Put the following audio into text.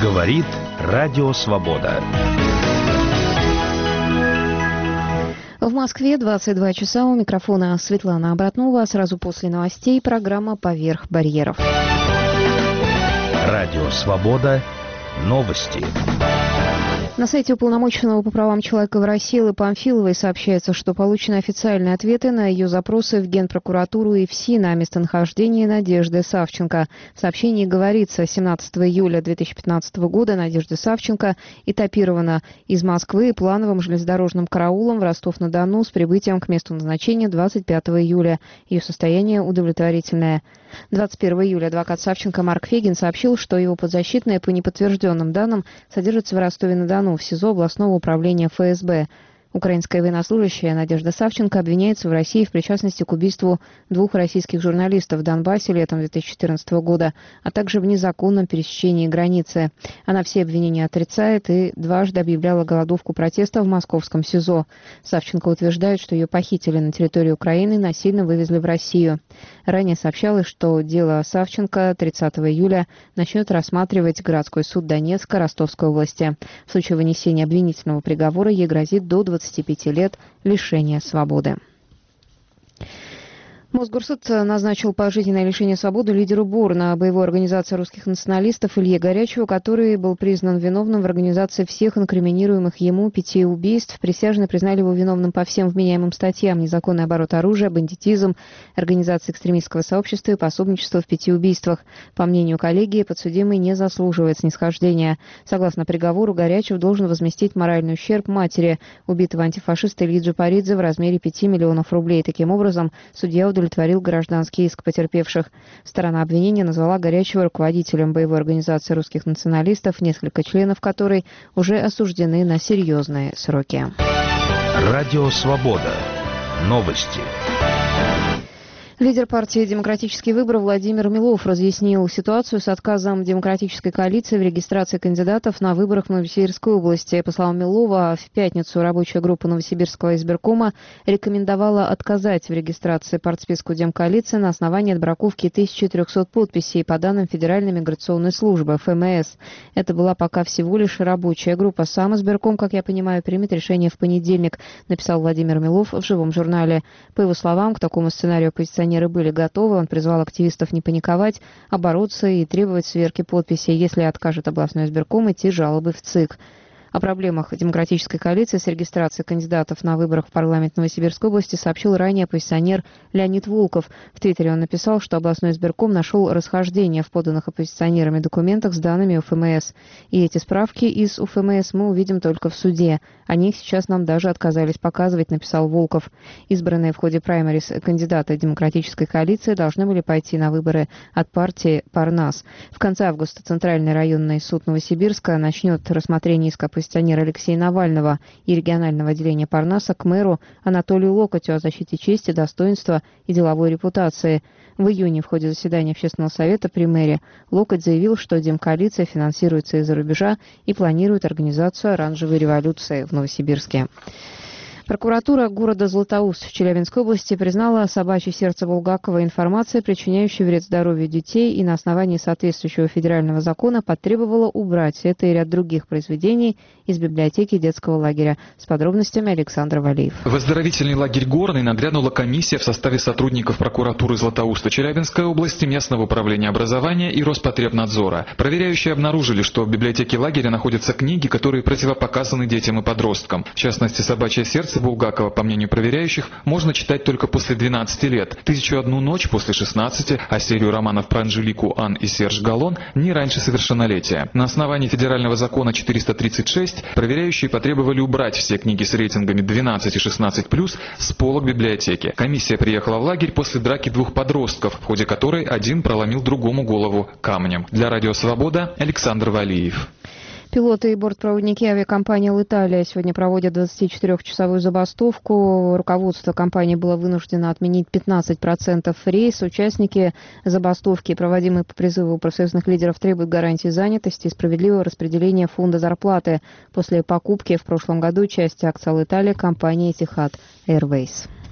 Говорит Радио Свобода. В Москве 22 часа. У микрофона Светлана Обратнова. Сразу после новостей программа «Поверх барьеров». Радио Свобода. Новости. На сайте уполномоченного по правам человека в России Эллы Памфиловой сообщается, что получены официальные ответы на ее запросы в Генпрокуратуру и ФСИН на местонахождение Надежды Савченко. В сообщении говорится, 17 июля 2015 года Надежда Савченко этапирована из Москвы плановым железнодорожным караулом в Ростов-на-Дону с прибытием к месту назначения 25 июля. Ее состояние удовлетворительное. 21 июля адвокат Савченко Марк Фегин сообщил, что его подзащитная по неподтвержденным данным содержится в Ростове-на-Дону в СИЗО областного управления ФСБ. Украинская военнослужащая Надежда Савченко обвиняется в России в причастности к убийству 2 российских журналистов в Донбассе летом 2014 года, а также в незаконном пересечении границы. Она все обвинения отрицает и дважды объявляла голодовку протеста в московском СИЗО. Савченко утверждает, что ее похитили на территории Украины и насильно вывезли в Россию. Ранее сообщалось, что дело Савченко 30 июля начнет рассматривать городской суд Донецка Ростовской области. В случае вынесения обвинительного приговора ей грозит до 25 лет лишения свободы. Мосгорсуд назначил пожизненное лишение свободы лидеру БУР, боевой организации русских националистов Илье Горячеву, который был признан виновным в организации всех инкриминируемых ему 5 убийств. Присяжные признали его виновным по всем вменяемым статьям: незаконный оборот оружия, бандитизм, организация экстремистского сообщества и пособничество в 5 убийствах. По мнению коллегии, подсудимый не заслуживает снисхождения. Согласно приговору, Горячев должен возместить моральный ущерб матери убитого антифашиста Ильи Джапаридзе в размере 5 миллионов рублей. Таким образом, судья удовлетворил гражданский иск потерпевших. Сторона обвинения назвала Горячева руководителем боевой организации русских националистов, несколько членов которой уже осуждены на серьезные сроки. Радио Свобода. Новости. Лидер партии «Демократический выбор» Владимир Милов разъяснил ситуацию с отказом демократической коалиции в регистрации кандидатов на выборах в Новосибирской области. По словам Милова, в пятницу рабочая группа Новосибирского избиркома рекомендовала отказать в регистрации партсписку Демкоалиции на основании отбраковки 1300 подписей по данным Федеральной миграционной службы ФМС. Это была пока всего лишь рабочая группа. Сам избирком, как я понимаю, примет решение в понедельник, написал Владимир Милов в живом журнале. По его словам, к такому сценарию оппозиционеры были готовы. Он призвал активистов не паниковать, а бороться и требовать сверки подписей. Если откажет областной избирком, идти жалобы в ЦИК. О проблемах демократической коалиции с регистрацией кандидатов на выборах в парламент Новосибирской области сообщил ранее оппозиционер Леонид Волков. В Твиттере он написал, что областной избирком нашел расхождение в поданных оппозиционерами документах с данными УФМС. И эти справки из УФМС мы увидим только в суде. Они их сейчас нам даже отказались показывать, написал Волков. Избранные в ходе праймерис кандидаты демократической коалиции должны были пойти на выборы от партии «Парнас». В конце августа Центральный районный суд Новосибирска начнет рассмотрение иска оппозиционера Алексея Навального и регионального отделения Парнаса к мэру Анатолию Локотю о защите чести, достоинства и деловой репутации. В июне в ходе заседания Общественного совета при мэре Локоть заявил, что Демкоалиция финансируется из-за рубежа и планирует организацию оранжевой революции в Новосибирске. Прокуратура города Златоуст в Челябинской области признала «Собачье сердце» Булгакова информацией, причиняющей вред здоровью детей, и на основании соответствующего федерального закона потребовала убрать это и ряд других произведений из библиотеки детского лагеря. С подробностями Александр Валиев. В оздоровительный лагерь «Горный» нагрянула комиссия в составе сотрудников прокуратуры Златоуста Челябинской области, местного управления образования и Роспотребнадзора. Проверяющие обнаружили, что в библиотеке лагеря находятся книги, которые противопоказаны детям и подросткам. В частности, «Собачье сердце» Булгакова, по мнению проверяющих, можно читать только после 12 лет, «1001 ночь» после 16, а серию романов про Анжелику, Ан и Серж Галлон не раньше совершеннолетия. На основании федерального закона 436 проверяющие потребовали убрать все книги с рейтингами 12 и 16+, с полок библиотеки. Комиссия приехала в лагерь после драки 2 подростков, в ходе которой один проломил другому голову камнем. Для Радио Свобода Александр Валиев. Пилоты и бортпроводники авиакомпании «Алиталия» сегодня проводят 24-часовую забастовку. Руководство компании было вынуждено отменить 15% рейс. Участники забастовки, проводимые по призыву профсоюзных лидеров, требуют гарантии занятости и справедливого распределения фонда зарплаты после покупки в прошлом году части акций «Алиталия» компании «Этихад Airways».